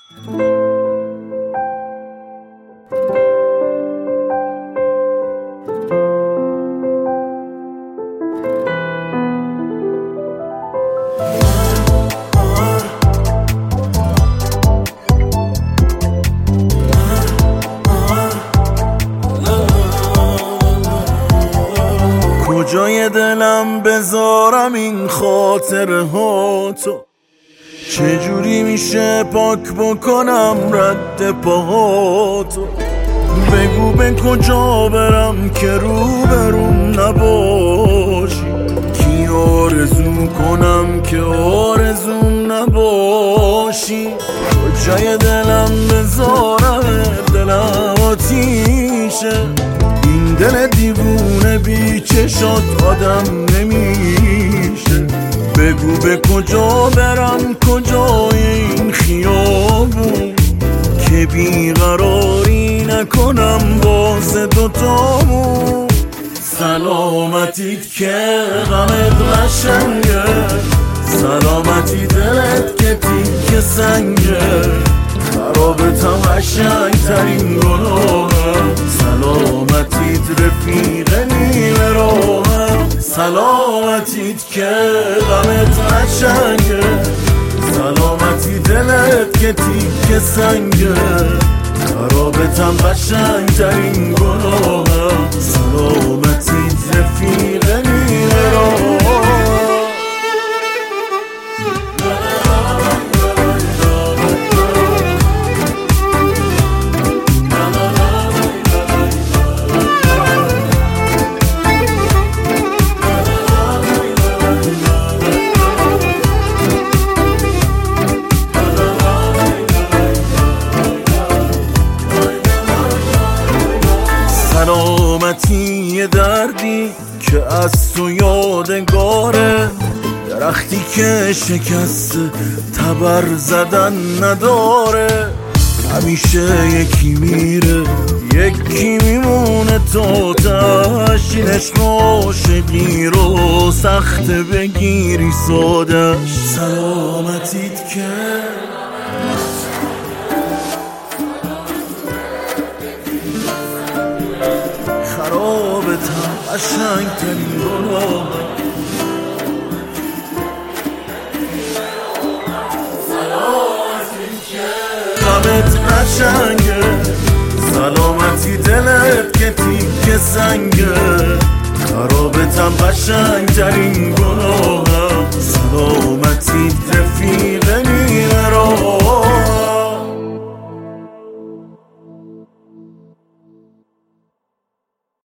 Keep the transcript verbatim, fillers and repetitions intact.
کجای دلم بذارم این خاطره ها تو؟ چجوری میشه پاک بکنم رد پاهاتو؟ بگو به کجا برم که رو بروم نباشی؟ کی آرزو کنم که آرزوم نباشی؟ کجای دلم بذارم دلم آتیشه، این دل دیوونه بی چشات آدم نمیشه. بگو به کجا برم کجای این خیابون که بیقراری نکنم واسه دوتامون. سلامتیت که غمت قشنگه، سلامتی دلت که تیک سنگه، خرابتم قشنگ ترین گناهم. سلامتیت رفیق نیمه راهم، سلامتیت که غمت قشنگه، سلامتی دلت که تیک سنگه، خرابتم قشنگ ترین گناهم. سلامتیت رفیق نیمه راهم. سلامتی یه دردی که از تو یادگاره، درختی که شکست تبر زدن نداره. همیشه یکی میره یکی میمونه تا تش، این عشق عاشقی رو سخت بگیری سادش. سلامتیت که خرابتم قشنگ ترین گناهم. سلامتیت که غمت قشنگه، سلامتی دلت که تیک سنگه، خرابتم قشنگ ترین گناهم. سلامتیت رفیق